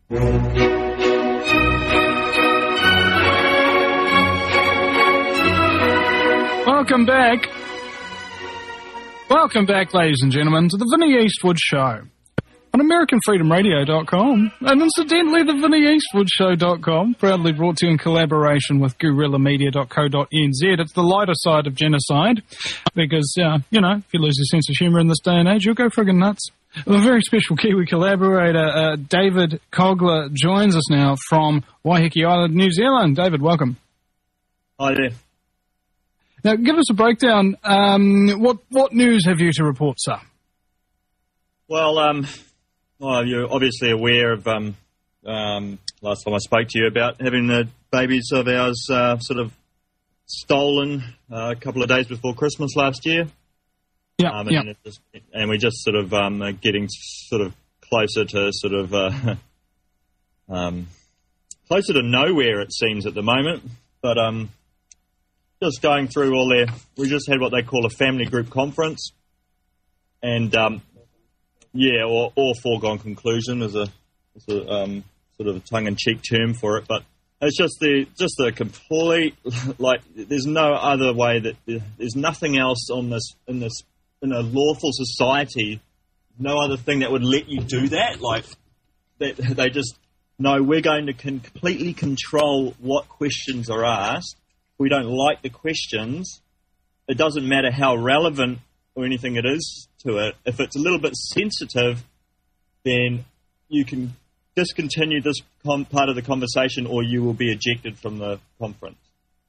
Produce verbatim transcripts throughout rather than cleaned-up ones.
Welcome back. Welcome back, ladies and gentlemen, to the Vinnie Eastwood Show on American Freedom Radio dot com, and incidentally, the Vinnie Eastwood Show dot com, proudly brought to you in collaboration with Guerrilla Media dot co dot n z. It's the lighter side of genocide, because, uh, you know, if you lose your sense of humour in this day and age, you'll go friggin' nuts. A very special Kiwi collaborator, uh, David Cogler, joins us now from Waiheke Island, New Zealand. David, welcome. Hi there. Now, give us a breakdown. Um, what what news have you to report, sir? Well, um, well you're obviously aware of um, um, last time I spoke to you about having the babies of ours uh, sort of stolen uh, a couple of days before Christmas last year. Yeah, um, and, yeah. it just, and we're just sort of um, uh, getting sort of closer to sort of uh, um, closer to nowhere, it seems, at the moment. But um, just going through all their, we just had what they call a family group conference, and um, yeah, or, or foregone conclusion is a, is a um, sort of a tongue-in-cheek term for it, but it's just the just the complete, like, there's no other way that there's nothing else on this in this in a lawful society, no other thing that would let you do that. Like, that they just no, we're going to completely control what questions are asked. We don't like the questions. It doesn't matter how relevant or anything it is to it. If it's a little bit sensitive, then you can discontinue this com- part of the conversation, or you will be ejected from the conference.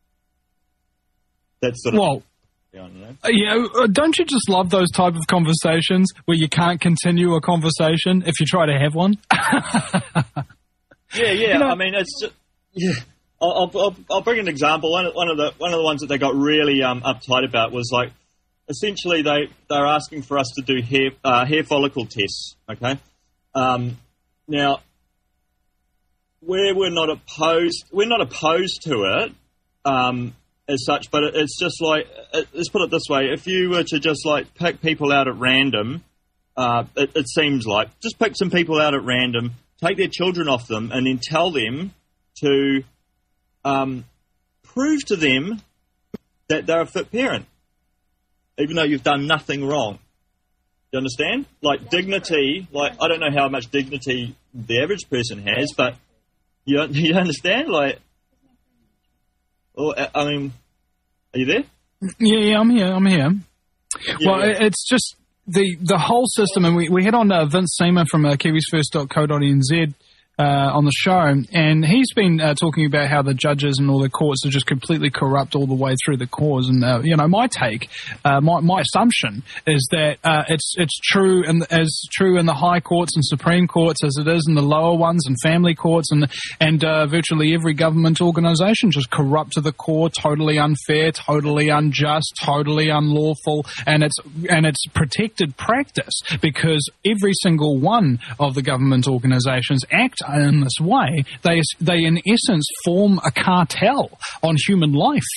That's sort of... Well, I don't know. yeah, uh, don't you just love those type of conversations where you can't continue a conversation if you try to have one? yeah, yeah. You know, I mean, it's just... Yeah. I'll, I'll, I'll bring an example. One, one of the one of the ones that they got really um, uptight about was, like, essentially they they're asking for us to do hair uh, hair follicle tests. Okay, um, now we're we're not opposed we're not opposed to it um, as such, but it, it's just like, it, let's put it this way: if you were to just like pick people out at random, uh, it, it seems like just pick some people out at random, take their children off them, and then tell them to Um, prove to them that they're a fit parent, even though you've done nothing wrong. You understand? Like, dignity, like, I don't know how much dignity the average person has, but you you understand? Like, or, I mean, are you there? Yeah, yeah, I'm here, I'm here. Yeah, well, yeah. it's just the the whole system, and we, we had on uh, Vince Seamer from uh, kiwis first dot co dot n z Uh, on the show, and he's been uh, talking about how the judges and all the courts are just completely corrupt all the way through the cause. And uh, you know, my take, uh, my my assumption is that uh, it's it's true, and as true in the high courts and supreme courts as it is in the lower ones and family courts, and and uh, virtually every government organisation just corrupt to the core, totally unfair, totally unjust, totally unlawful, and it's and it's protected practice because every single one of the government organisations act in this way. They, they in essence, form a cartel on human life.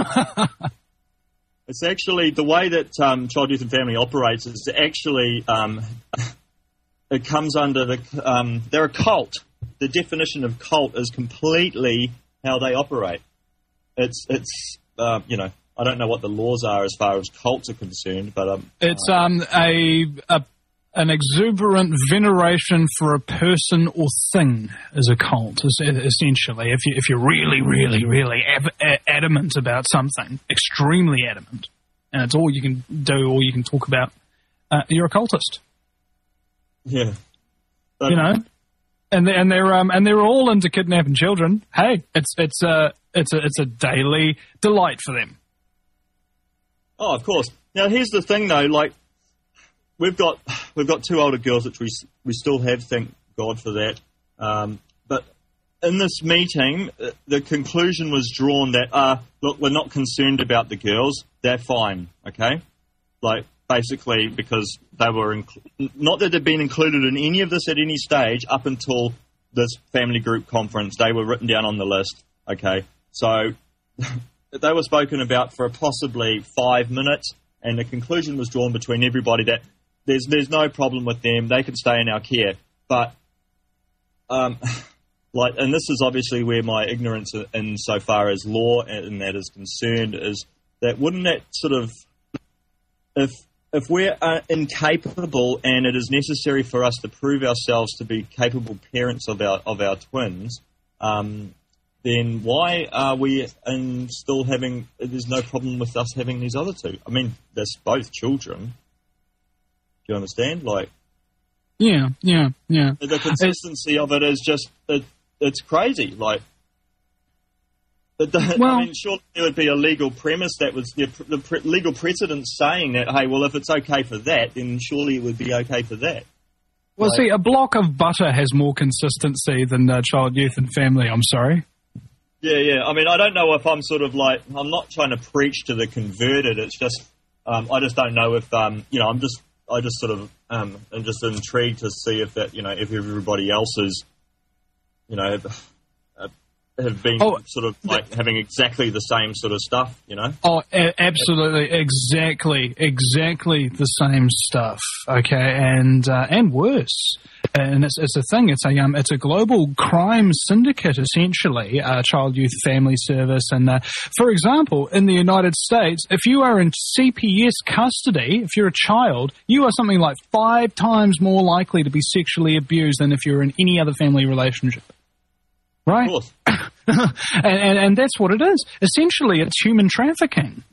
It's actually the way that um, Child, Youth and Family operates is actually um, it comes under the um, they're a cult. The definition of cult is completely how they operate. It's it's uh, you know, I don't know what the laws are as far as cults are concerned, but um, it's um a a an exuberant veneration for a person or thing is a cult, essentially. If, you, if you're really, really, really ab- adamant about something, extremely adamant, and it's all you can do, all you can talk about, uh, you're a cultist. Yeah. But, you know? And they're, and they're um and they're all into kidnapping children. Hey, it's it's a it's a it's a daily delight for them. Oh, of course. Now here's the thing, though. Like, We've got we've got two older girls, which we we still have, thank God for that. Um, but in this meeting, the conclusion was drawn that, uh, look, we're not concerned about the girls; they're fine, okay? Like, basically, because they were inc- not that they'd been included in any of this at any stage up until this family group conference. They were written down on the list, okay? So they were spoken about for possibly five minutes, and the conclusion was drawn between everybody that There's there's no problem with them. They can stay in our care. But um, like, and this is obviously where my ignorance in so far as law and that is concerned is that wouldn't that sort of, if if we're uh, incapable and it is necessary for us to prove ourselves to be capable parents of our of our twins, um, then why are we in still having? There's no problem with us having these other two. I mean, they're both children. Do you understand? Like, yeah, yeah, yeah. The consistency it's, of it is just it, it's crazy. Like, it, well, I mean, surely there would be a legal premise that was the, the pre, legal precedent saying that, hey, well, if it's okay for that, then surely it would be okay for that. Well, like, see, a block of butter has more consistency than uh, child, youth, and family. I'm sorry. Yeah, yeah. I mean, I don't know if I'm sort of like, I'm not trying to preach to the converted. It's just, um, I just don't know if, um, you know, I'm just, I just sort of, um, I'm just intrigued to see if that, you know, if everybody else is, you know, have, have been oh, sort of like th- having exactly the same sort of stuff, you know? Oh, a- absolutely, exactly, exactly the same stuff. Okay, and uh, and worse. And it's it's a thing. It's a um, it's a global crime syndicate, essentially. Uh, Child, Youth, Family Service, and uh, for example, in the United States, if you are in C P S custody, if you're a child, you are something like five times more likely to be sexually abused than if you're in any other family relationship. Right? Of course. and, and and that's what it is. Essentially, it's human trafficking.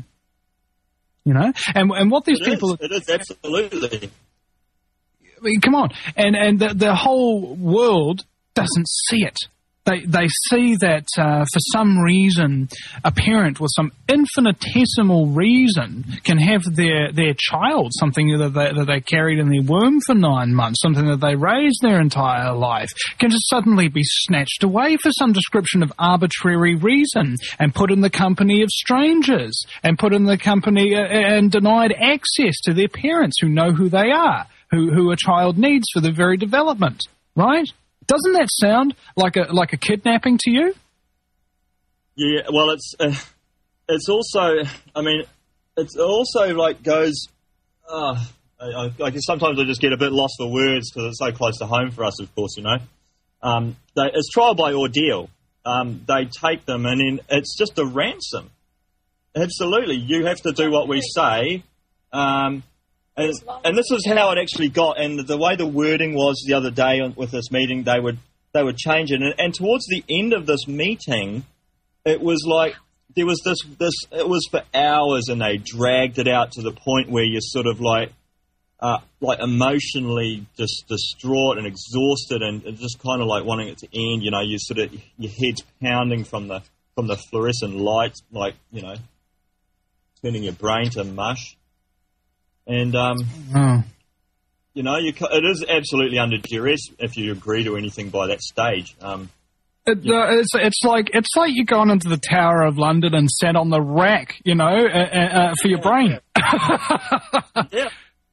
You know, and and what these it people is. It is absolutely. I mean, come on, and and the, the whole world doesn't see it. They they see that uh, for some reason, a parent with some infinitesimal reason can have their, their child, something that they, that they carried in their womb for nine months, something that they raised their entire life, can just suddenly be snatched away for some description of arbitrary reason and put in the company of strangers and put in the company uh, and denied access to their parents who know who they are, who, who a child needs for their very development, right? Doesn't that sound like a like a kidnapping to you? Yeah, well, it's uh, it's also, I mean, it's also like goes. Uh, I, I guess sometimes I just get a bit lost for words because it's so close to home for us. Of course, you know, um, they, it's trial by ordeal. Um, they take them, and then it's just a ransom. Absolutely, you have to do what we say. Um, And, and this is how it actually got, and the way the wording was the other day with this meeting, they would they would change it. And, and towards the end of this meeting, it was like there was this this it was for hours, and they dragged it out to the point where you're sort of like uh, like emotionally just distraught and exhausted, and, and just kind of like wanting it to end. You know, you sort of your head's pounding from the from the fluorescent lights, like, you know, turning your brain to mush. And, um, oh. you know, you, it is absolutely under duress if you agree to anything by that stage. Um, it, yeah. uh, it's it's like it's like you gone into the Tower of London and sat on the rack, you know, uh, uh, for your yeah, brain. Yeah. yeah.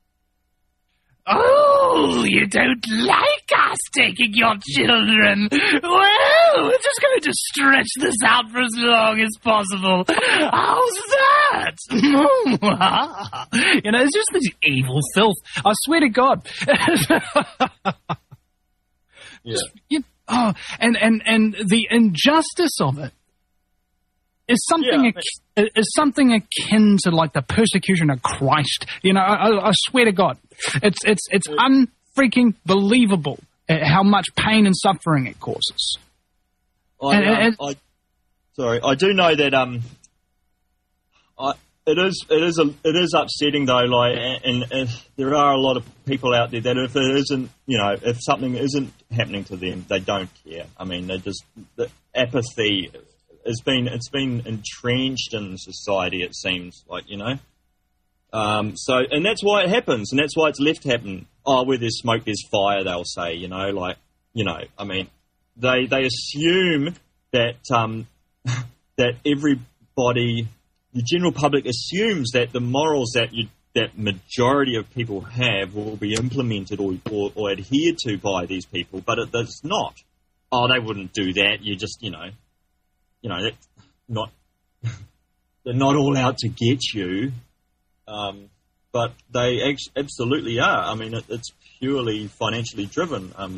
Oh, you don't like us taking your children? Well, we're just going to stretch this out for as long as possible. How's that? You know, it's just this evil filth. I swear to God. Yeah. Just, you, oh, and, and, and the injustice of it is something yeah, ac- is something akin to like the persecution of Christ. You know, I, I swear to God, it's it's it's unfreaking believable how much pain and suffering it causes. I, and, um, and, I, sorry, I do know that um, I, it is it is a, it is upsetting though. Like, and, and there are a lot of people out there that if it isn't, you know, if something isn't happening to them, they don't care. I mean, they just the apathy. It's been it's been entrenched in society. It seems like, you know, um, so and that's why it happens, and that's why it's left happen. Oh, where there's smoke, there's fire. They'll say, you know, like, you know, I mean, they they assume that um, that everybody, the general public, assumes that the morals that you that majority of people have will be implemented or or, or adhered to by these people, but it does not. Oh, they wouldn't do that. You just, you know. You know, they're not they're not all out to get you, um, but they ex- absolutely are. I mean, it, it's purely financially driven. Um,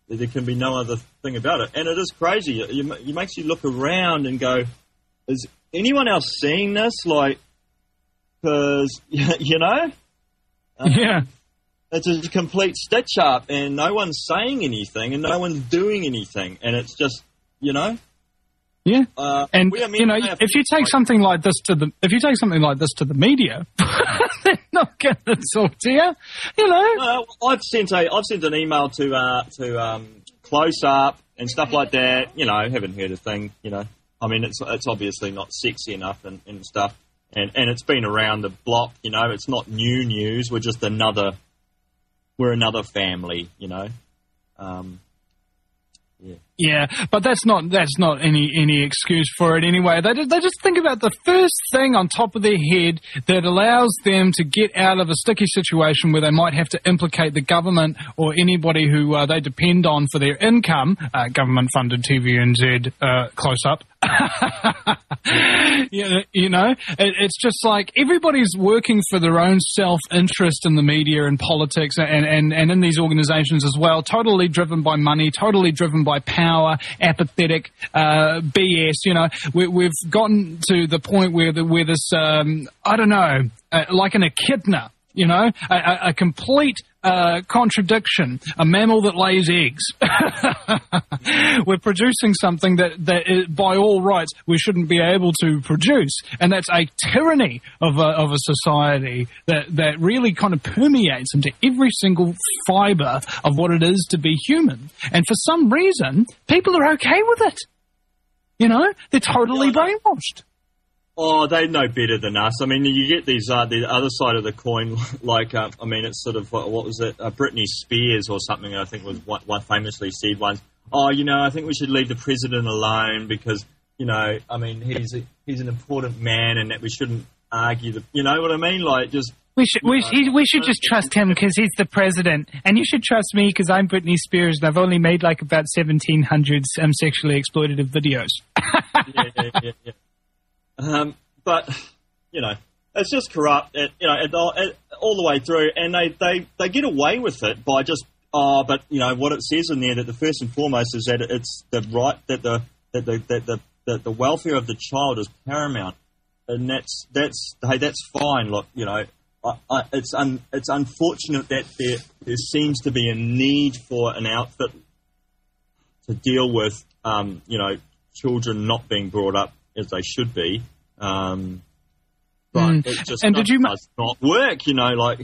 There can be no other thing about it. And it is crazy. It, it makes you look around and go, is anyone else seeing this? Like, because, you know? Um, yeah. It's a complete stitch-up, and no one's saying anything, and no one's doing anything. And it's just, you know? Yeah, uh, and we, I mean, you know, if you take something like this to the, if you take something like this to the media, they're not going to talk to you. You know, no, I've sent a, I've sent an email to uh, to um, Close Up and stuff like that. You know, haven't heard a thing. You know, I mean, it's it's obviously not sexy enough and, and stuff, and and it's been around the block. You know, it's not new news. We're just another, we're another family. You know. Um, Yeah. yeah, but that's not that's not any any excuse for it anyway. They they just think about the first thing on top of their head that allows them to get out of a sticky situation where they might have to implicate the government or anybody who uh, they depend on for their income. Uh, government-funded T V N Z, uh, Close Up. you, you know, it, it's just like everybody's working for their own self-interest in the media and politics and, and, and in these organizations as well, totally driven by money, totally driven by power, apathetic uh, B S. You know, we, we've gotten to the point where, the, where this, um, I don't know, uh, like an echidna, you know, a, a, a complete uh, contradiction, a mammal that lays eggs. We're producing something that, that is, by all rights, we shouldn't be able to produce. And that's a tyranny of a, of a society that, that really kind of permeates into every single fibre of what it is to be human. And for some reason, people are okay with it. You know, they're totally brainwashed. Oh, they know better than us. I mean, you get these uh, the other side of the coin, like uh, I mean, it's sort of what, what was it? Uh, Britney Spears or something. I think was what, what famously said once. Oh, you know, I think we should leave the president alone because you know, I mean, he's a, he's an important man, and that we shouldn't argue. The, you know what I mean? Like just we should we, know, he, we should just trust him because he's the president, and you should trust me because I'm Britney Spears, and I've only made like about seventeen hundred um, sexually exploitative videos. yeah, yeah, yeah. yeah. Um, but, you know, it's just corrupt, it, you know, it, it, all the way through, and they, they, they get away with it by just, oh, but, you know, what it says in there, that the first and foremost is that it's the right, that the, that the, that the, that the welfare of the child is paramount, and that's, that's, hey, that's fine, look, you know, I, I, it's un, it's unfortunate that there, there seems to be a need for an outfit to deal with, um, you know, children not being brought up as they should be, um, but mm. it just and not, did you ma- does not work, you know, like...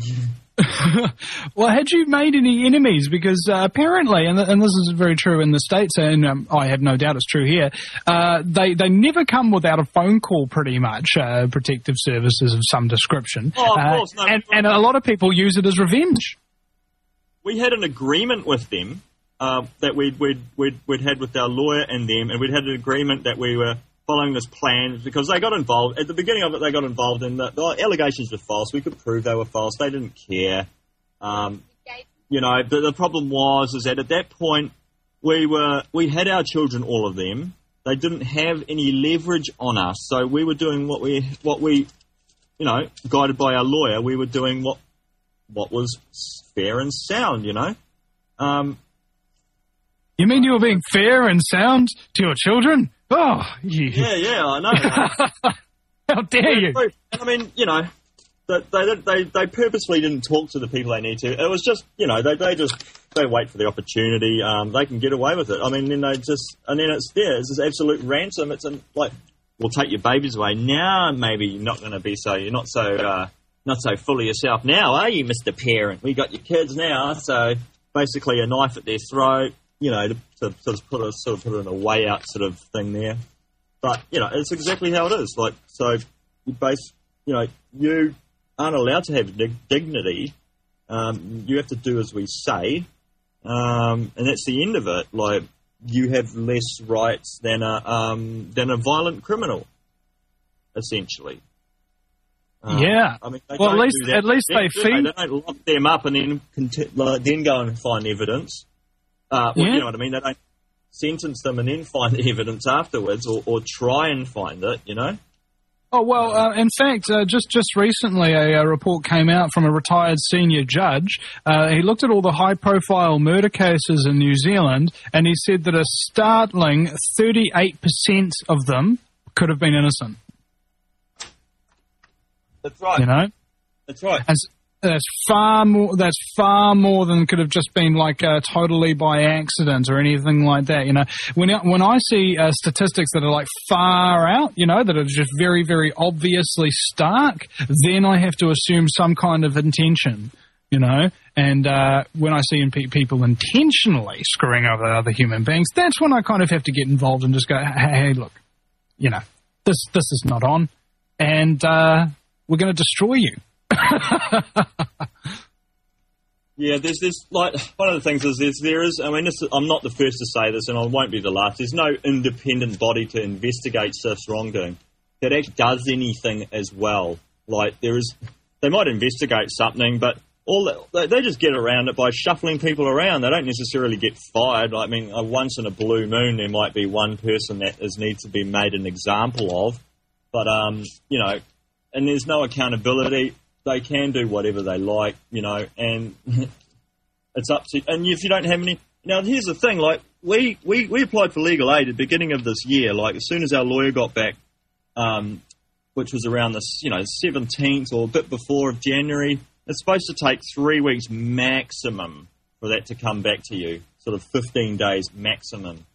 Well, had you made any enemies? Because uh, apparently, and, and this is very true in the States, and um, I have no doubt it's true here, uh, they, they never come without a phone call, pretty much, uh, protective services of some description. Oh, of uh, course. No, and, and a lot of people use it as revenge. We had an agreement with them uh, that we'd, we'd, we'd, we'd had with our lawyer and them, and we'd had an agreement that we were following this plan because they got involved. At the beginning of it, they got involved in the, the allegations were false. We could prove they were false. They didn't care. Um, you know, but the problem was is that at that point, we were we had our children, all of them. They didn't have any leverage on us. So we were doing what we, what we, you know, guided by our lawyer, we were doing what what was fair and sound, you know. Um, you mean you were being fair and sound to your children? Oh, you. Yeah, yeah, I know. How dare you? I mean, you know, they, they they they purposely didn't talk to the people they need to. It was just, you know, they they just they wait for the opportunity. Um, they can get away with it. I mean, then they just and then it's there. It's this absolute ransom. It's an, like, we'll take your babies away now. Maybe you're not going to be so. You're not so uh, not so full of yourself now, are you, Mister Parent? We got your kids now. So basically, a knife at their throat. You know, to, to sort of put a sort of put in a way out sort of thing there, but you know, it's exactly how it is. Like, so you base, you know, you aren't allowed to have dig- dignity. Um, you have to do as we say, um, and that's the end of it. Like, you have less rights than a um, than a violent criminal, essentially. Um, yeah. I mean, well, at least at least they feed. They don't lock them up and then conti- like, then go and find evidence. Uh, well, yeah. You know what I mean? They don't sentence them and then find the evidence afterwards, or, or try and find it, you know? Oh, well, uh, in fact, uh, just, just recently a, a report came out from a retired senior judge. Uh, he looked at all the high-profile murder cases in New Zealand, and he said that a startling thirty-eight percent of them could have been innocent. That's right. You know? That's right. And that's far more, that's far more than could have just been like uh, totally by accident or anything like that, you know. When, when I see uh, statistics that are like far out, you know, that are just very, very obviously stark, then I have to assume some kind of intention, you know. And uh, when I see in pe- people intentionally screwing over other human beings, that's when I kind of have to get involved and just go, hey, hey look, you know, this, this is not on, and uh, we're going to destroy you. Yeah, there's this, like, one of the things is there's, there is, I mean, this, I'm not the first to say this, and I won't be the last. There's no independent body to investigate Sif's wrongdoing that actually does anything as well. Like, there is, they might investigate something, but all that, they just get around it by shuffling people around. They don't necessarily get fired. Like, I mean, uh, once in a blue moon, there might be one person that is needs to be made an example of, but, um, you know, and there's no accountability. They can do whatever they like, you know, and it's up to... And if you don't have any... Now, here's the thing, like, we, we, we applied for legal aid at the beginning of this year. Like, as soon as our lawyer got back, um, which was around the, you know, seventeenth or a bit before of January, it's supposed to take three weeks maximum for that to come back to you, sort of fifteen days maximum.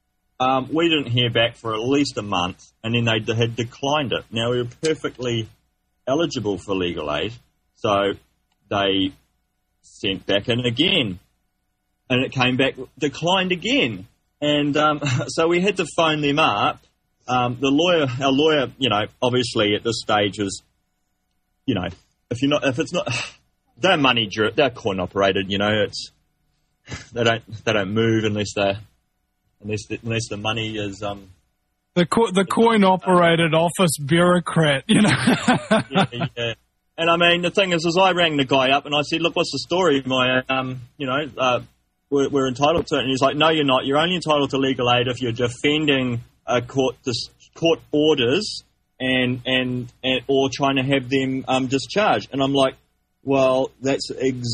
Um, we didn't hear back for at least a month, and then they had declined it. Now, we were perfectly eligible for legal aid, so they sent back in again, and it came back declined again, and um, so we had to phone them up. Um, the lawyer, our lawyer, you know, obviously at this stage was, you know, if you're not, if it's not, they're money, they're coin operated, you know, it's they don't they don't move unless they unless the, unless the money is um. The co- the coin-operated office bureaucrat, you know. yeah, yeah. And I mean, the thing is, is I rang the guy up and I said, look, what's the story? My, um, you know, uh, we're, we're entitled to it. And he's like, no, you're not. You're only entitled to legal aid if you're defending a court dis- court orders and, and, and or trying to have them um, discharged. And I'm like, well, that's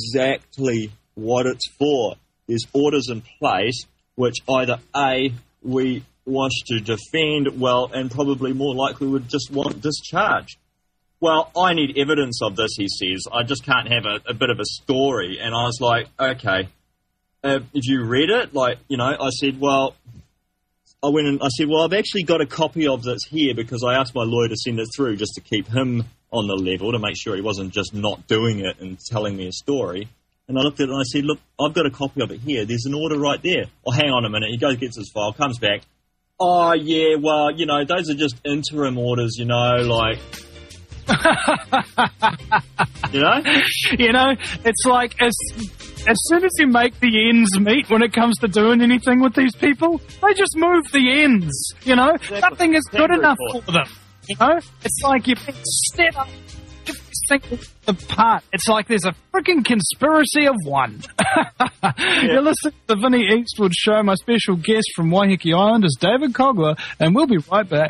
exactly what it's for. There's orders in place which either, A, we wants to defend, well, and probably more likely would just want discharged. Well, I need evidence of this, he says. I just can't have a, a bit of a story. And I was like, okay, uh, have you read it? Like, you know, I said, well, I went and I said, well, I've actually got a copy of this here because I asked my lawyer to send it through just to keep him on the level, to make sure he wasn't just not doing it and telling me a story. And I looked at it and I said, look, I've got a copy of it here. There's an order right there. Well, hang on a minute. He goes, gets his file, comes back. Oh, yeah, well, you know, those are just interim orders, you know, like... you know? You know, it's like as as soon as you make the ends meet when it comes to doing anything with these people, they just move the ends, you know? Exactly. Nothing is good enough report. for them, you know? It's like you've been set up apart. It's like there's a freaking conspiracy of one. Yeah. You're listening to the Vinny Eastwood Show. My special guest from Waiheke Island is David Cogler, and we'll be right back.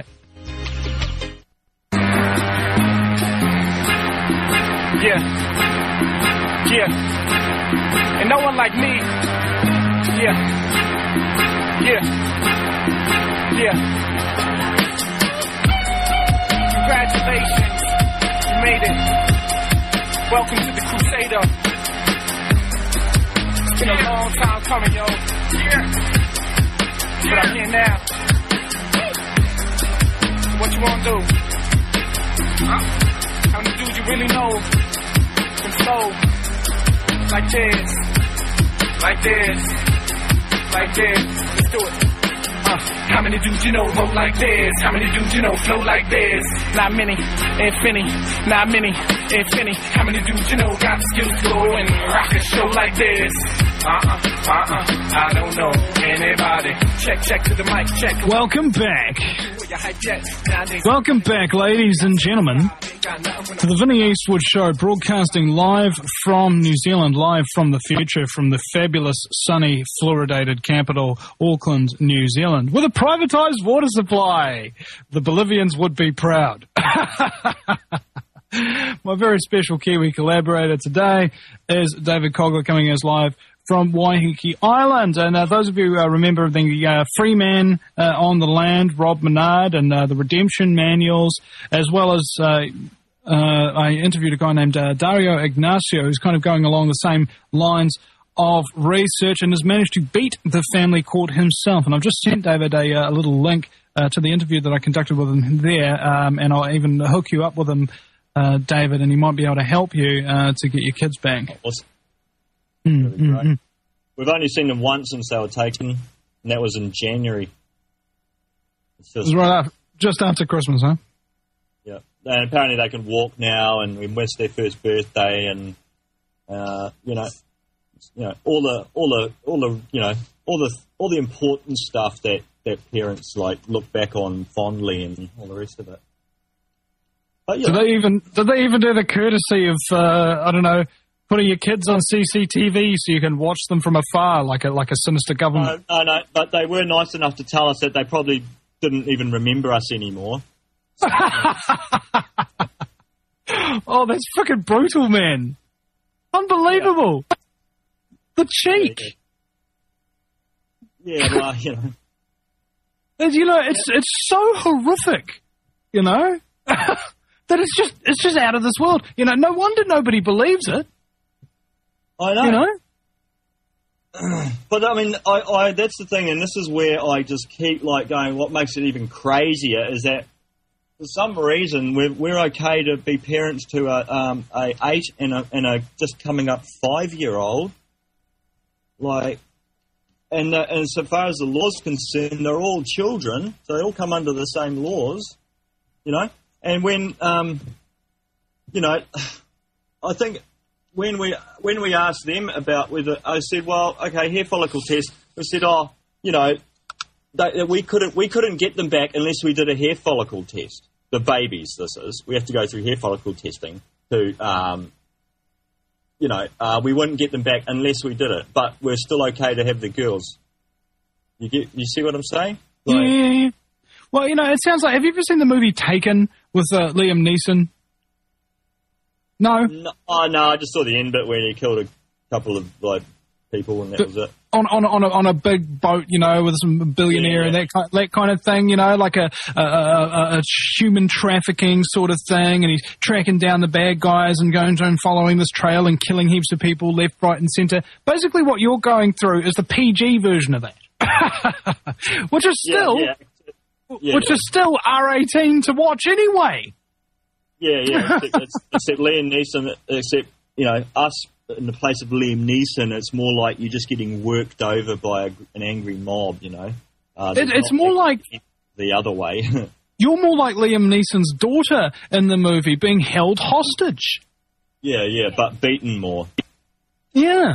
Yeah. Yeah. And no one like me. Yeah. Yeah. Yeah. Congratulations. You made it. Welcome to the Crusader. It's been a long time coming, yo. Yeah. But I'm here now. So what you wanna do? Huh? How many dudes you really know can flow like this, like this, like this? Let's do it. Uh, how many dudes you know roll like this? How many dudes you know flow like this? Not many, infinity, not many, infinity. How many dudes you know got the skills to go and rock a show like this? Uh-uh, uh-uh, I don't know anybody. Check, check to the mic, check. Welcome back. Welcome back, ladies and gentlemen. To the Vinnie Eastwood Show, broadcasting live from New Zealand, live from the future, from the fabulous, sunny, fluoridated capital, Auckland, New Zealand, with a privatised water supply. The Bolivians would be proud. My very special Kiwi collaborator today is David Cogler, coming as live from Waiheke Island. And uh, those of you who uh, remember the uh, Free Man uh, on the Land, Rob Menard, and uh, the Redemption Manuals, as well as uh, uh, I interviewed a guy named uh, Dario Ignacio, who's kind of going along the same lines of research and has managed to beat the family court himself. And I've just sent David a, a little link uh, to the interview that I conducted with him there, um, and I'll even hook you up with him, uh, David, and he might be able to help you uh, to get your kids back. Awesome. Mm, Really mm, mm. We've only seen them once since they were taken, and that was in January. It's It just, was right after, just after Christmas, huh? yeah. And apparently they can walk now, and we missed their first birthday, and uh, you know, you know, all the, all the, all the, you know, all the, all the important stuff that, that parents like look back on fondly, and all the rest of it. But, you Did know, they even did they even do the courtesy of uh, I don't know, putting your kids on C C T V so you can watch them from afar, like a like a sinister government? no, no, no, but they were nice enough to tell us that they probably didn't even remember us anymore. Oh, that's freaking brutal, man! Unbelievable. The cheek. Yeah, well, you know. And, you know, it's it's so horrific, you know, that it's just it's just out of this world. You know, no wonder nobody believes it. I know. You know. But I mean, I, I that's the thing, and this is where I just keep like going. What makes it even crazier is that for some reason we're we're okay to be parents to a um a eight and a and a just coming up five year old, like, and uh, and so far as the law's concerned, they're all children, so they all come under the same laws, you know. And when um, you know, I think. When we when we asked them about whether, I said, well, okay, hair follicle test. We said, oh, you know, they, we couldn't we couldn't get them back unless we did a hair follicle test. The babies, this is, we have to go through hair follicle testing to, um, you know, uh, we wouldn't get them back unless we did it. But we're still okay to have the girls. You get you see what I'm saying? Like, Yeah, yeah, yeah. Well, you know, it sounds like. Have you ever seen the movie Taken with uh, Liam Neeson? No. no, oh no, I just saw the end bit where he killed a couple of like people, and that But- was it. On on on a, on a big boat, you know, with some billionaire Yeah. and that kind, that kind of thing, you know, like a a, a a human trafficking sort of thing, and he's tracking down the bad guys and going and following this trail and killing heaps of people left, right, and centre. Basically, what you're going through is the P G version of that, which is still yeah, yeah. Yeah, which yeah. is still R eighteen to watch anyway. Yeah, yeah. Except, it's, except Liam Neeson, except, you know, us in the place of Liam Neeson, it's more like you're just getting worked over by a, an angry mob, you know. Uh, It, it's more like the other way. you're more like Liam Neeson's daughter in the movie being held hostage. yeah, yeah, but beaten more. Yeah.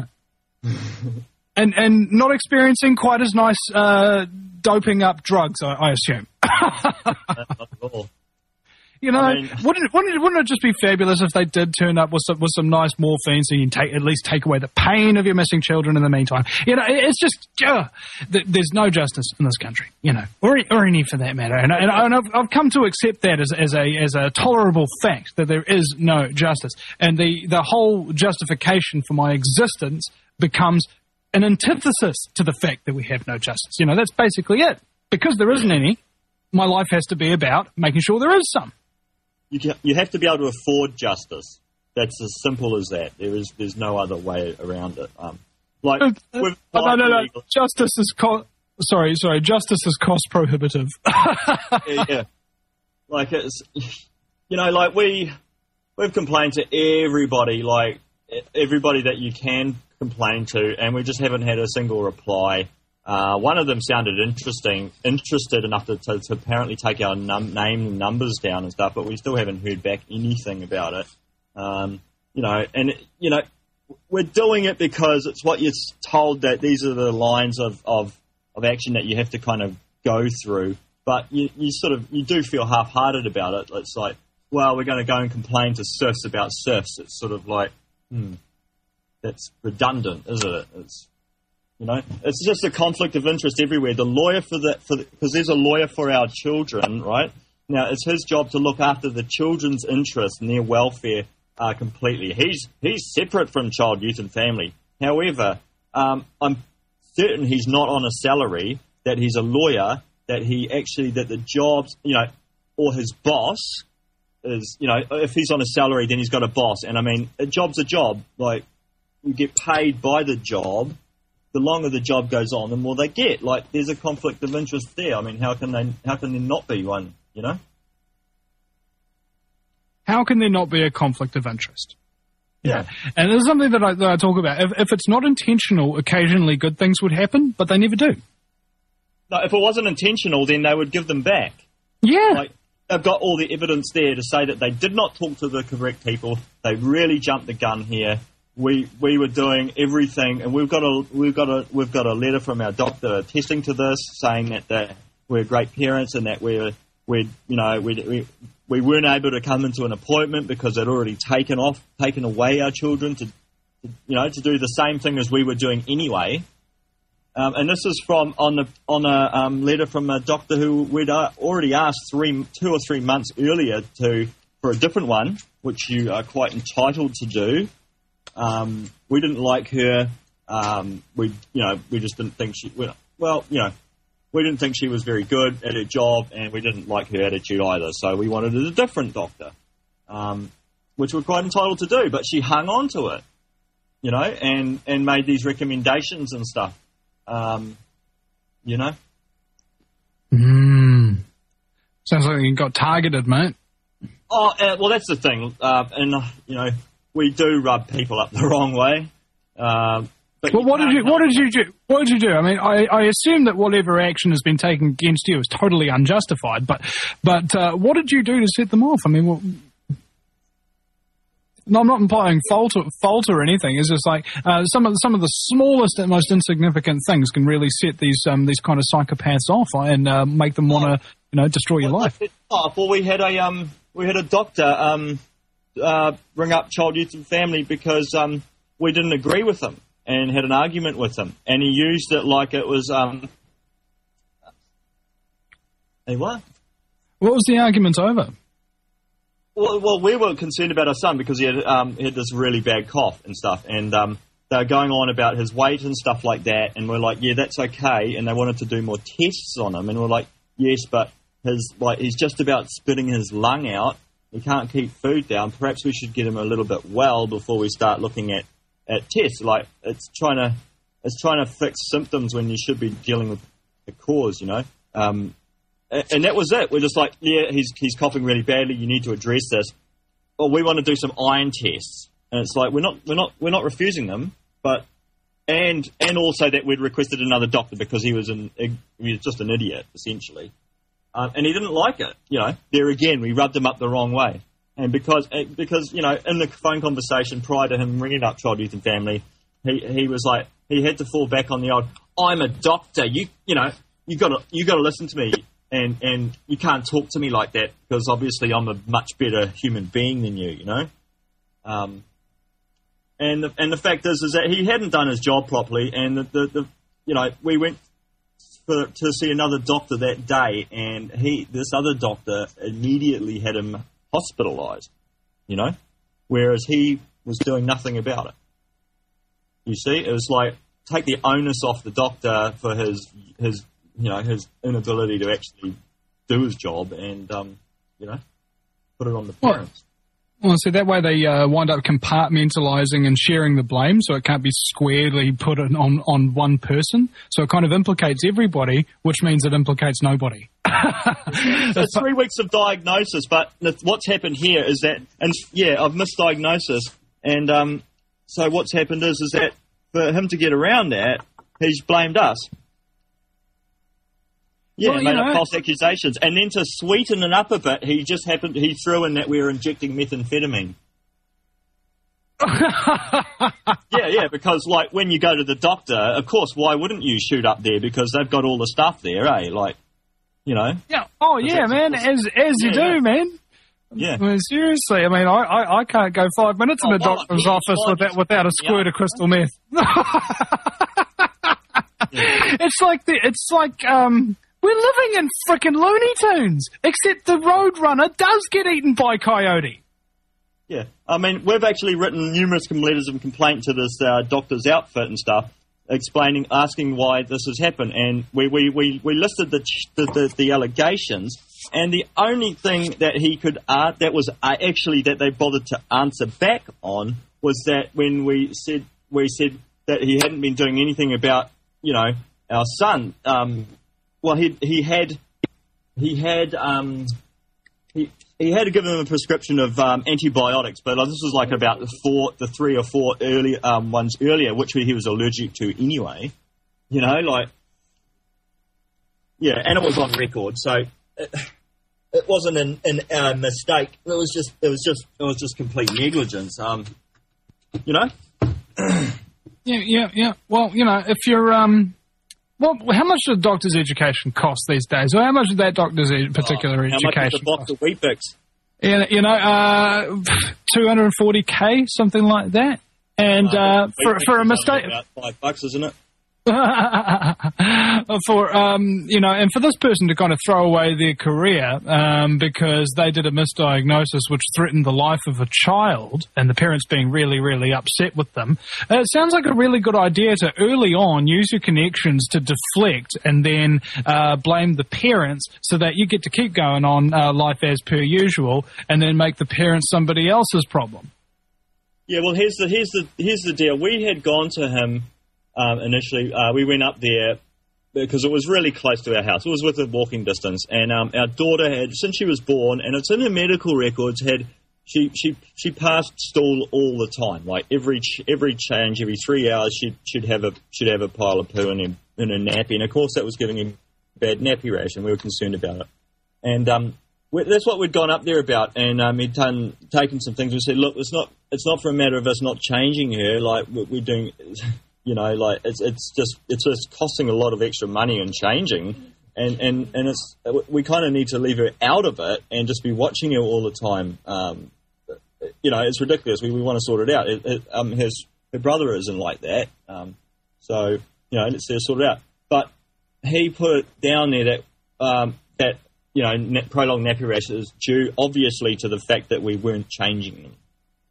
and and not experiencing quite as nice uh, doping up drugs, I, I assume. Not at all. You know, I mean- wouldn't, it, wouldn't, it, wouldn't it just be fabulous if they did turn up with some, with some nice morphine so you can take, at least take away the pain of your missing children in the meantime? You know, it, it's just, uh, th- there's no justice in this country, you know, or, or any for that matter. And, and, and I've, I've come to accept that as, as, a, as a tolerable fact, that there is no justice. And the, the whole justification for my existence becomes an antithesis to the fact that we have no justice. You know, that's basically it. Because there isn't any, my life has to be about making sure there is some. You, can, you have to be able to afford justice. That's as simple as that. There is, there's no other way around it. Um, like, Uh, with uh, no, no, no. legal- Justice is co- sorry, sorry. Justice is cost prohibitive. yeah, yeah. Like it's, you know, like we, we've complained to everybody, like everybody that you can complain to, and we just haven't had a single reply. Uh, one of them sounded interesting, interested enough to, to, to apparently take our num- name and numbers down and stuff, but we still haven't heard back anything about it. Um, you know, and you know, we're doing it because it's what you're told that these are the lines of, of, of action that you have to kind of go through. But you, you sort of, you do feel half-hearted about it. It's like, well, we're going to go and complain to C I Fs about C I Fs. It's sort of like, hmm, that's redundant, isn't it? It's, you know, it's just a conflict of interest everywhere. The lawyer for the, for because there's a lawyer for our children, right? Now, it's his job to look after the children's interests and their welfare uh, completely. He's he's separate from Child, Youth and Family. However, um, I'm certain he's not on a salary, that he's a lawyer, that he actually, that the jobs, you know, or his boss is, you know, if he's on a salary, then he's got a boss. And I mean, a job's a job. Like, you get paid by the job. The longer the job goes on, the more they get. Like, there's a conflict of interest there. I mean, how can they, how can there not be one, you know? How can there not be a conflict of interest? Yeah. And there's something that I, that I talk about. If, if it's not intentional, occasionally good things would happen, but they never do. No, if it wasn't intentional, then they would give them back. Yeah. Like, they've got all the evidence there to say that they did not talk to the correct people. They really jumped the gun here. We we were doing everything, and we've got a we've got a we've got a letter from our doctor attesting to this, saying that, that we're great parents and that we're we you know we we we weren't able to come into an appointment because they'd already taken off taken away our children to, to you know to do the same thing as we were doing anyway. Um, and this is from on the on a um, letter from a doctor who we'd uh, already asked three two or three months earlier to for a different one, which you are quite entitled to do. Um, we didn't like her. Um, we, you know, we just didn't think she. Well, you know, we didn't think she was very good at her job, and we didn't like her attitude either. So we wanted a different doctor, um, which we're quite entitled to do. But she hung on to it, you know, and and made these recommendations and stuff. Um, you know. Mm. Sounds like you got targeted, mate. Oh, uh, well, that's the thing, uh, and uh, you know. We do rub people up the wrong way. Um, but well, what did you what did you do? What did you do? I mean, I, I assume that whatever action has been taken against you is totally unjustified. But but uh, what did you do to set them off? I mean, well, no, I'm not implying fault or, fault or anything. It's just like uh, some of the, some of the smallest and most insignificant things can really set these um, these kind of psychopaths off and uh, make them want to you know destroy your well, life. Oh, well, we had a um we had a doctor um. Uh, bring up Child, Youth and Family because um, we didn't agree with him and had an argument with him, and he used it like it was um. Hey, what? What was the argument over? Well, well, we were concerned about our son because he had um, he had this really bad cough and stuff, and um, they were going on about his weight and stuff like that, and we're like, yeah, that's okay, and they wanted to do more tests on him, and we're like, yes, but his like he's just about spitting his lung out. He can't keep food down. Perhaps we should get him a little bit well before we start looking at, at tests. Like it's trying to it's trying to fix symptoms when you should be dealing with the cause, you know. Um, and, and that was it. We're just like, yeah, he's he's coughing really badly. You need to address this. Well, we want to do some iron tests, and it's like we're not we're not we're not refusing them, but and and also that we'd requested another doctor because he was an he was just an idiot essentially. Um, and he didn't like it, you know. There again, we rubbed him up the wrong way. And because, because you know, in the phone conversation prior to him ringing up Child, Youth and Family, he he was like, he had to fall back on the old, I'm a doctor, you you know, you got to you got to listen to me, and, and you can't talk to me like that because obviously I'm a much better human being than you, you know. Um, and the, and the fact is, is that he hadn't done his job properly, and the, the, the you know, we went For, to see another doctor that day, and he, this other doctor immediately had him hospitalised, you know, whereas he was doing nothing about it. You see, it was like take the onus off the doctor for his his you know his inability to actually do his job, and um, you know, put it on the parents. Well, so that way they uh, wind up compartmentalising and sharing the blame, so it can't be squarely put on, on one person. So it kind of implicates everybody, which means it implicates nobody. It's three weeks of diagnosis, but what's happened here is that, and yeah, I've missed diagnosis, and um, so what's happened is, is that for him to get around that, he's blamed us. Yeah, well, made know, up false accusations. And then to sweeten it up a bit, he just happened, he threw in that we were injecting methamphetamine. yeah, yeah, because, like, when you go to the doctor, of course, why wouldn't you shoot up there? Because they've got all the stuff there, eh? Like, you know? Yeah. Oh, yeah, man, as as you yeah, do, yeah. man. Yeah. I mean, seriously, I mean, I, I, I can't go five minutes in Oh, a well, doctor's yeah, office well, without, without a squirt yeah. of crystal meth. Yeah. It's like the, it's like um, we're living in frickin' Looney Tunes, except the Roadrunner does get eaten by Coyote. Yeah, I mean, we've actually written numerous letters of complaint to this uh, doctor's outfit and stuff, explaining, asking why this has happened, and we we, we, we listed the, the, the the allegations, and the only thing that he could uh, that was uh, actually that they bothered to answer back on was that when we said we said that he hadn't been doing anything about, you know, our son. Um, well, he he had he had um, he. He had to give him a prescription of um, antibiotics, but this was like about the four, the three or four early um, ones earlier, which he was allergic to anyway. You know, like, yeah, and it was on record, so it, it wasn't an, an uh, mistake. It was just, it was just, it was just complete negligence. Um, you know. Yeah, yeah, yeah. Well, you know, if you're um. Well, how much does a doctor's education cost these days? Or how much does that doctor's ed- particular oh, how education much is a box cost? of Weet-Bix? You you know, uh, two hundred forty K, something like that. And uh, for, for a mistake... About five bucks, isn't it? for um, you know, and for this person to kind of throw away their career um, because they did a misdiagnosis which threatened the life of a child, and the parents being really, really upset with them, uh, it sounds like a really good idea to early on use your connections to deflect and then uh, blame the parents so that you get to keep going on uh, life as per usual, and then make the parents somebody else's problem. Yeah, well, here's the here's the here's the deal. We had gone to him. Um, initially, uh, we went up there because it was really close to our house. It was within walking distance, and um, our daughter had, since she was born, and it's in her medical records, had she she she passed stool all the time. Like every every change, every three hours, she'd she'd have a she'd have a pile of poo in her in her nappy, and of course that was giving him bad nappy rash, and we were concerned about it. And um, we, that's what we'd gone up there about, and um, he'd done, taken some things. We said, look, it's not it's not for a matter of us not changing her. Like we're doing. You know, like it's it's just it's just costing a lot of extra money and changing, and and, and it's we kind of need to leave her out of it and just be watching her all the time. Um, you know, it's ridiculous. We we want to sort it out. It, it, um, his her brother isn't like that, um, so you know, let's sort it out. But he put it down there that um, that you know na- prolonged nappy rash is due obviously to the fact that we weren't changing them.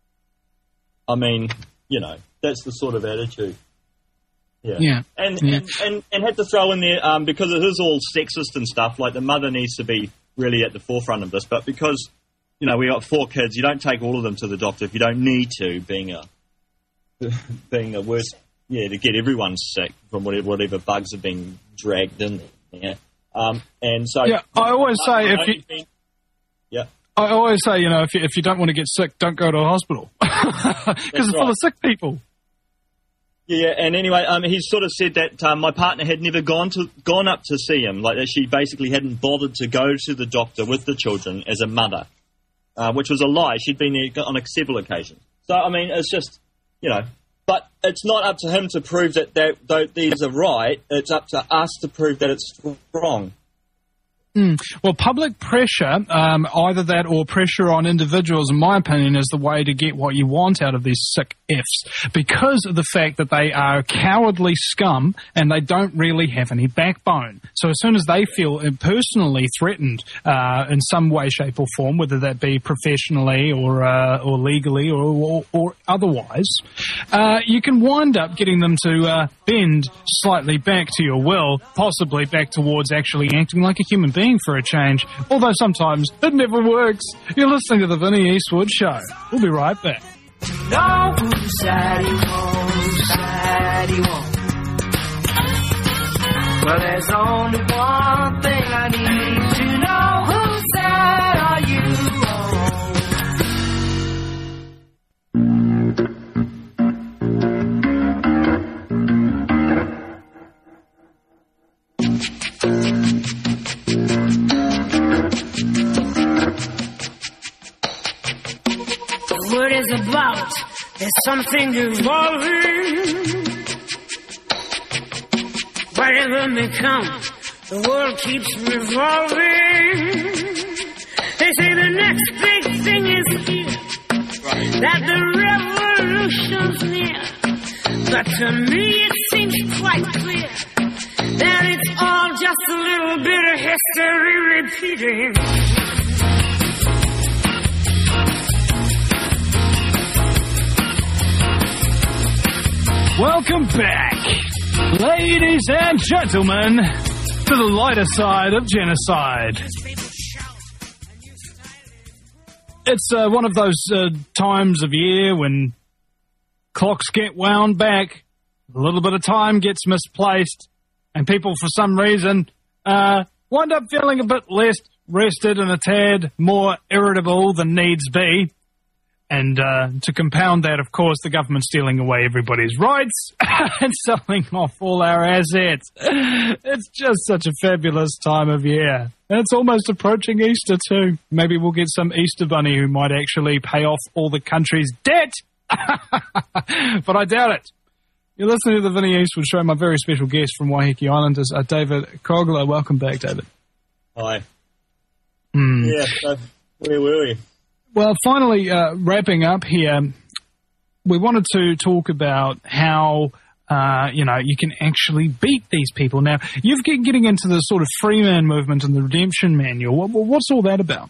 I mean, you know, that's the sort of attitude. Yeah, Yeah. And, Yeah. and and and had to throw in there um, because it is all sexist and stuff. Like the mother needs to be really at the forefront of this, but because you know we got four kids, you don't take all of them to the doctor if you don't need to. Being a being a worst, yeah, to get everyone sick from whatever whatever bugs are being dragged in. Yeah, um, and so Yeah, I always say if you. Been, yeah. I always say, you know, if you, if you don't want to get sick, don't go to a hospital because it's full right. of sick people. Yeah, and anyway, um, he sort of said that um, my partner had never gone to gone up to see him, like that she basically hadn't bothered to go to the doctor with the children as a mother, uh, which was a lie. She'd been there on several occasions. So, I mean, it's just, you know, but it's not up to him to prove that, that, that these are right. It's up to us to prove that it's wrong. Mm. Well, public pressure, um, either that or pressure on individuals, in my opinion, is the way to get what you want out of these sick Fs, because of the fact that they are cowardly scum and they don't really have any backbone. So as soon as they feel personally threatened uh, in some way, shape or form, whether that be professionally or uh, or legally or, or, or otherwise, uh, you can wind up getting them to uh, bend slightly back to your will, possibly back towards actually acting like a human being for a change, although sometimes it never works. You're listening to the Vinny Eastwood Show. We'll be right back. Know whose side he wants, whose side he wants. Well, there's only one thing I need to know. Whose side are you The word is about, there's something evolving. Whatever may come, the world keeps revolving. They say the next big thing is here, that the revolution's near. But to me it seems quite clear that it's all just a little bit of history repeating. Welcome back, ladies and gentlemen, to the lighter side of genocide. It's uh, one of those uh, times of year when clocks get wound back, a little bit of time gets misplaced, and people, for some reason, uh, wind up feeling a bit less rested and a tad more irritable than needs be. And uh, to compound that, of course, the government's stealing away everybody's rights and selling off all our assets. It's just such a fabulous time of year. And it's almost approaching Easter, too. Maybe we'll get some Easter bunny who might actually pay off all the country's debt. But I doubt it. You're listening to the Vinny Eastwood Show. My very special guest from Waiheke Island is uh, David Kogler. Welcome back, David. Hi. Mm. Yeah, so where were we? Well, finally, uh, wrapping up here, we wanted to talk about how, uh, you know, you can actually beat these people. Now, you've been getting into the sort of Freeman movement and the Redemption Manual. What, what's all that about?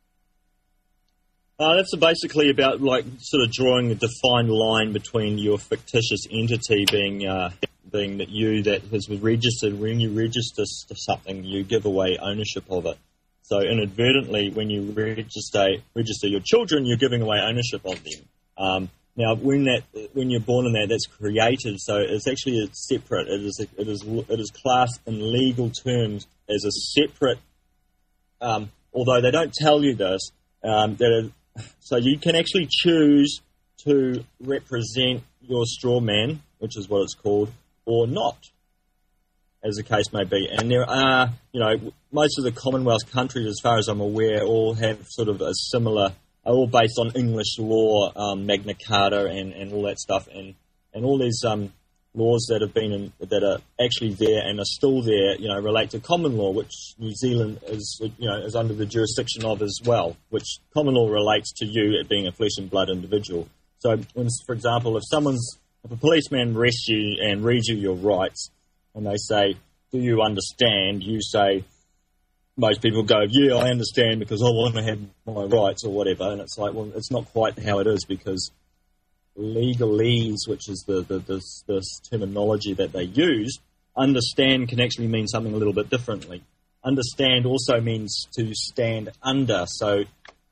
Uh, that's basically about, like, sort of drawing a defined line between your fictitious entity being uh, being that you that has registered. When you register something, you give away ownership of it. So inadvertently, when you register register your children, you're giving away ownership of them. Um, now, when that when you're born in that, that's created. So it's actually a separate. It is it is it is classed in legal terms as a separate. Um, although they don't tell you this, um, that it, so you can actually choose to represent your straw man, which is what it's called, or not, as the case may be. And there are, you know, most of the Commonwealth countries, as far as I'm aware, all have sort of a similar, are all based on English law, um, Magna Carta and, and all that stuff, and, and all these um, laws that have been in, that are actually there and are still there, you know, relate to common law, which New Zealand is, you know, is under the jurisdiction of as well, which common law relates to you at being a flesh and blood individual. So, when, for example, if someone's, if a policeman arrests you and reads you your rights, and they say, do you understand? You say, most people go, yeah, I understand because I want to have my rights or whatever. And it's like, well, it's not quite how it is, because legalese, which is the, the this, this terminology that they use, understand can actually mean something a little bit differently. Understand also means to stand under. So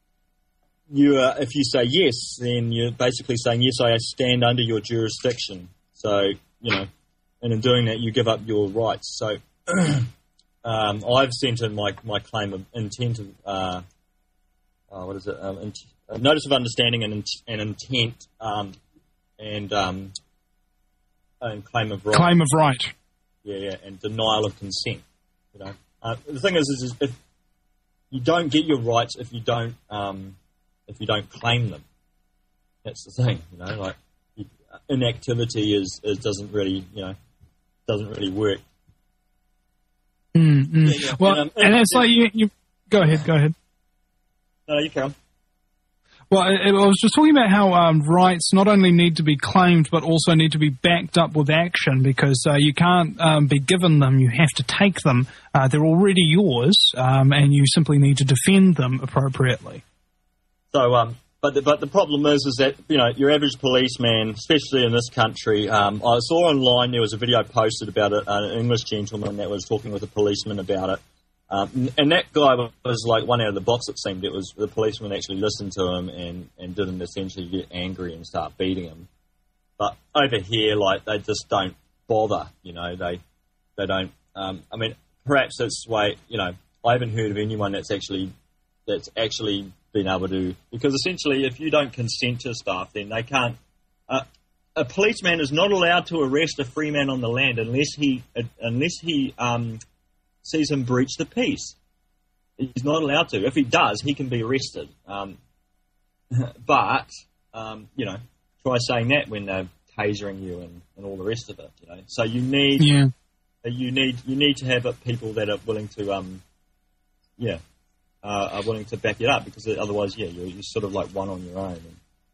you are, if you say yes, then you're basically saying, yes, I stand under your jurisdiction. So, you know, and in doing that, you give up your rights. So um, I've sent in my, my claim of intent of, uh, uh, what is it, um, int- uh, notice of understanding and, int- and intent um, and, um, and claim of right. Claim of right. Yeah, yeah, and denial of consent. You know, uh, the thing is, is, is, if you don't get your rights if you don't, um, if you don't claim them. That's the thing, you know, like inactivity is, is doesn't really, you know, doesn't really work. Mm, mm. Yeah, yeah. Well, and, um, and it's like you, you. Go ahead, go ahead. No, you can. Well, I, I was just talking about how um, rights not only need to be claimed, but also need to be backed up with action, because uh, you can't um, be given them, you have to take them. Uh, they're already yours, um, and you simply need to defend them appropriately. So, um, but the, but the problem is, is that, you know, your average policeman, especially in this country, um, I saw online there was a video posted about it, uh, an English gentleman that was talking with a policeman about it. Um, and that guy was like one out of the box, it seemed. It was the policeman actually listened to him and, and didn't essentially get angry and start beating him. But over here, like, they just don't bother, you know, they they don't, um, I mean, perhaps that's why, you know, I haven't heard of anyone that's actually, that's actually been able to, because essentially if you don't consent to stuff, then they can't, uh, a policeman is not allowed to arrest a free man on the land unless he, uh, unless he, um, sees him breach the peace. He's not allowed to. If he does, he can be arrested. Um, but, um, you know, try saying that when they're tasering you and, and all the rest of it, you know. So you need, yeah. you need, you need to have people that are willing to, um, yeah, uh, are willing to back it up, because otherwise, yeah, you're, you're sort of like one on your own.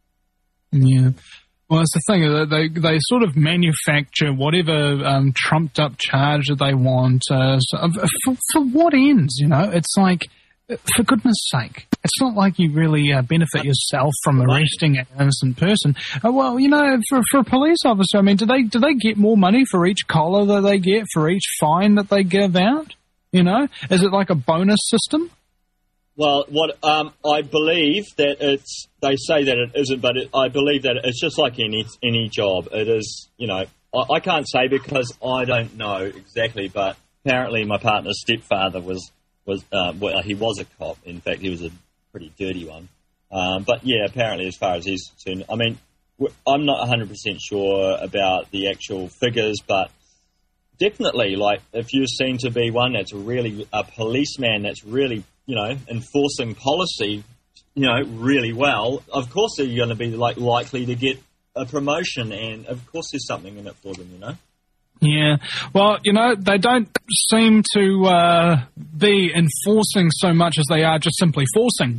Yeah. Well, it's the thing, they they sort of manufacture whatever um, trumped up charge that they want. Uh, so, for, for what ends, you know? It's like, for goodness sake, it's not like you really uh, benefit yourself from arresting an innocent person. Uh, well, you know, for for a police officer, I mean, do they do they get more money for each collar that they get, for each fine that they give out? You know, is it like a bonus system? Well, what um, I believe that it's, they say that it isn't, but it, I believe that it's just like any any job. It is, you know, I, I can't say because I don't know exactly, but apparently my partner's stepfather was, was uh, well, he was a cop. In fact, he was a pretty dirty one. Um, but yeah, apparently as far as he's concerned, I mean, I'm not one hundred percent sure about the actual figures, but definitely, like, if you're seen to be one that's really a policeman that's really, you know, enforcing policy, you know, really well, of course they're going to be, like, likely to get a promotion, and of course there's something in it for them, you know? Yeah. Well, you know, they don't seem to uh, be enforcing so much as they are just simply forcing,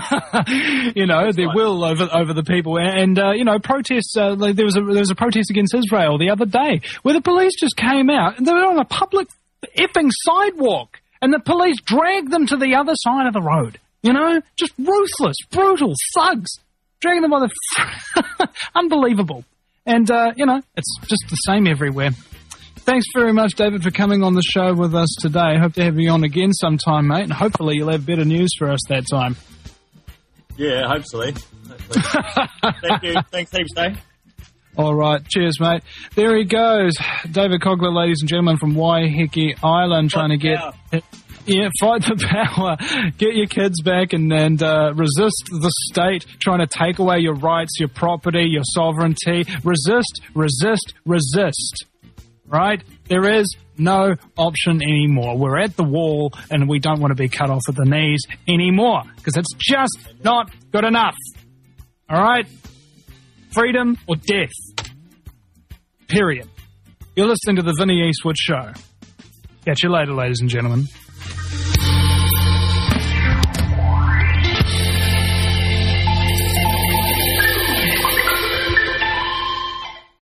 you know, That's their right. will over over the people. And, uh, you know, protests, uh, there was a there was a protest against Israel the other day where the police just came out and they were on a public effing sidewalk and the police dragged them to the other side of the road, you know, just ruthless, brutal thugs, dragging them by the... Unbelievable. And, uh, you know, it's just the same everywhere. Thanks very much, David, for coming on the show with us today. Hope to have you on again sometime, mate, and hopefully you'll have better news for us that time. Yeah, hopefully. hopefully. Thank you. Thanks heaps, Dave. All right. Cheers, mate. There he goes. David Cogler, ladies and gentlemen, from Waiheke Island, trying to get... Power. Yeah, fight the power. Get your kids back and, and uh, resist the state trying to take away your rights, your property, your sovereignty. Resist, resist, resist. Right? There is no option anymore. We're at the wall and we don't want to be cut off at the knees anymore because it's just not good enough. All right? Freedom or death. Period. You're listening to the Vinnie Eastwood Show. Catch you later, ladies and gentlemen.